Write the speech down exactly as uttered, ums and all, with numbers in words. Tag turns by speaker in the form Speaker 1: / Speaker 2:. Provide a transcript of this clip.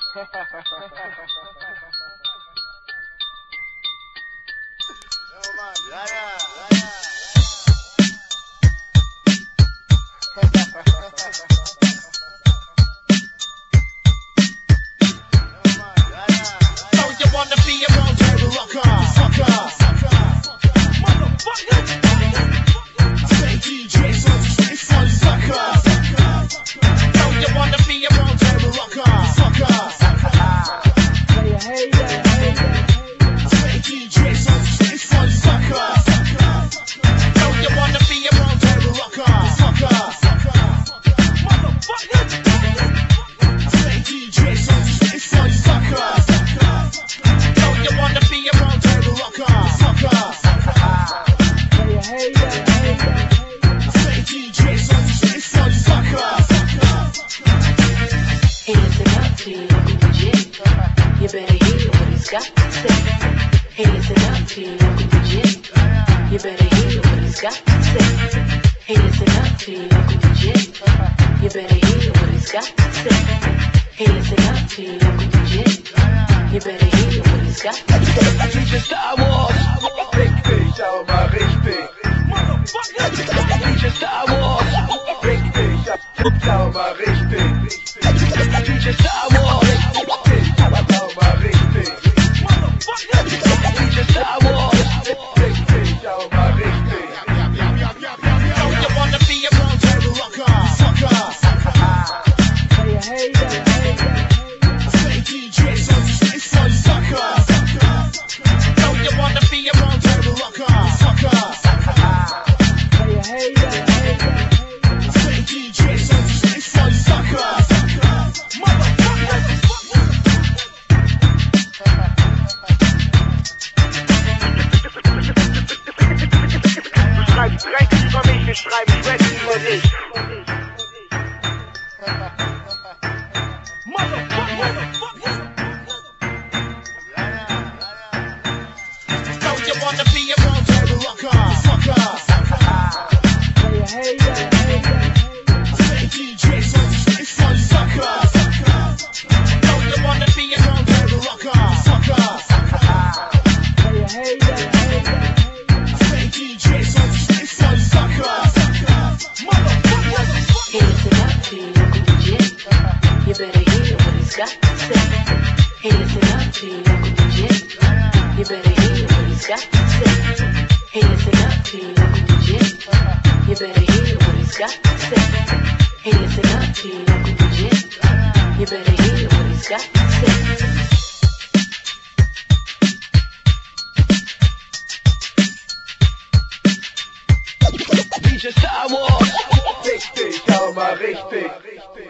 Speaker 1: Ja, ja, ja,
Speaker 2: So you wanna be a round table rocker, sucker, motherfucker. Say D J, so it's fun, sucker. So you wanna be a round table rocker, sucker. Say D J, so it's fun, sucker. So you wanna be a round table rocker, sucker, motherfucker. Say D J, so it's fun, sucker. So you wanna be a round table rocker, sucker. Say D J, so it's fun, sucker.
Speaker 3: Hey, listen up to your local D J. You better hear what he's got to say. Hey, listen up to your local D J. You better hear what he's got to say. Hey, listen up to your local D J. You better hear what he's got to say. Hey, listen up to your local D J. You better hear what he's got to say.
Speaker 4: D J Star Wars, richtig, aber mal richtig. D J Star Wars, richtig, aber mal richtig. D J Star Wars, richtig, aber mal richtig. D J Star Wars, richtig, aber mal richtig.
Speaker 2: So you wanna be a round table rocker, sucker. Say D J, so it's fun, sucker. So you wanna be a round table rocker, sucker. Say D J, so it's fun, sucker. Motherfucker.
Speaker 5: Du schreibst rechts über mich, wir schreiben rechts über dich.
Speaker 2: So you wanna be a round table rocker, sucker. Say D J, so it's fun, sucker. So you wanna be a round table rocker, sucker. Say D J, so it's fun, sucker. Motherfucker.
Speaker 3: Hey, listen up to your local D J. You better hear what he's got to say. Hey, listen up to your local D J. You better hear what he's got to say. Hey, listen up to your local D J. You better hear what he's got to say. Hey, listen up to your local D J. You better hear what he's got to say.
Speaker 4: D J Star Wars, richtig, aber mal richtig.